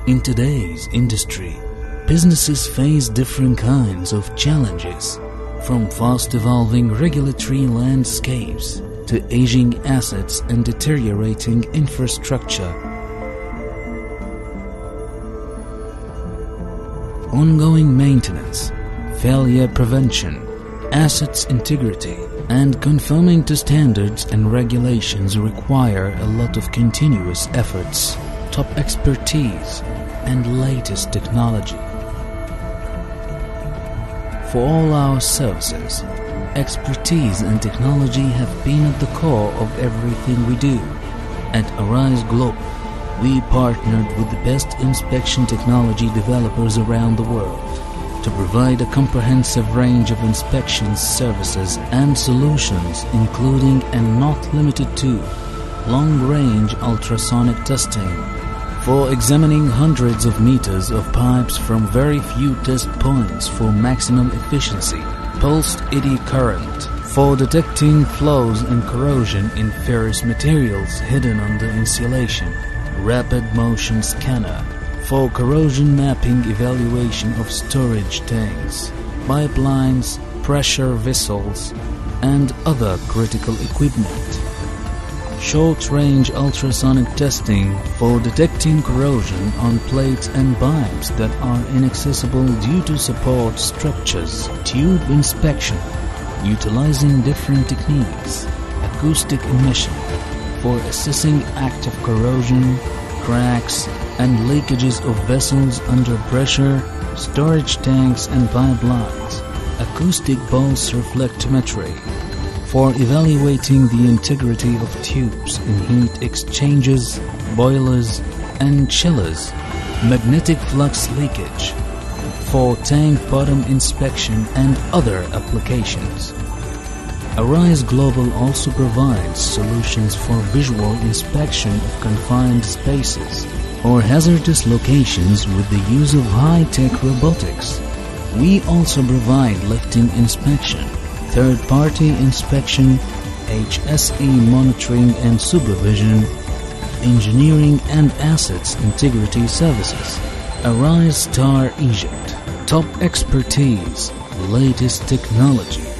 In today's industry, businesses face different kinds of challenges, from fast-evolving regulatory landscapes to aging assets and deteriorating infrastructure. Ongoing maintenance, failure prevention, assets integrity, and conforming to standards and regulations require a lot of continuous efforts, top expertise, and latest technology. For all our services, expertise and technology have been at the core of everything we do. At Arise Global, we partnered with the best inspection technology developers around the world to provide a comprehensive range of inspection services and solutions, including and not limited to long-range ultrasonic testing for examining hundreds of meters of pipes from very few test points for maximum efficiency, pulsed eddy current for detecting flaws and corrosion in ferrous materials hidden under insulation, rapid motion scanner for corrosion mapping evaluation of storage tanks, pipelines, pressure vessels, and other critical equipment. Short-range ultrasonic testing for detecting corrosion on plates and pipes that are inaccessible due to support structures. Tube inspection, utilizing different techniques. Acoustic emission for assessing active corrosion, cracks, and leakages of vessels under pressure, storage tanks and pipelines. Acoustic pulse reflectometry for evaluating the integrity of tubes in heat exchangers, boilers, and chillers. Magnetic flux leakage for tank bottom inspection and other applications. Arise Global also provides solutions for visual inspection of confined spaces or hazardous locations with the use of high-tech robotics. We also provide lifting inspection, third-party inspection, HSE monitoring and supervision, engineering and assets integrity services. Arise Star Egypt, top expertise, latest technology.